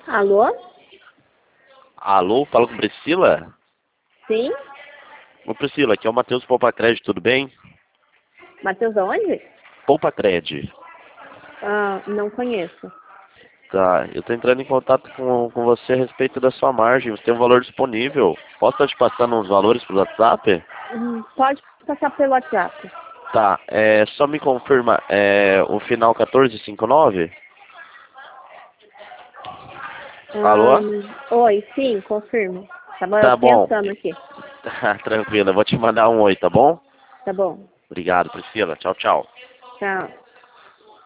Alô? Alô, fala com Priscila? Sim? Ô Priscila, aqui é o Matheus Poupa Cred, tudo bem? Matheus aonde? Poupa Cred. Ah, não conheço. Tá, eu tô entrando em contato com você a respeito da sua margem. Você tem um valor disponível. Posso estar te passando uns valores pelo WhatsApp? Pode passar pelo WhatsApp. Tá, só me confirma, o final 1459? Alô? Oi, sim, confirmo. Tá bom, eu Tá bom. pensando aqui. Tá, tranquilo, eu vou te mandar um oi, tá bom? Tá bom. Obrigado, Priscila. Tchau, tchau. Tchau.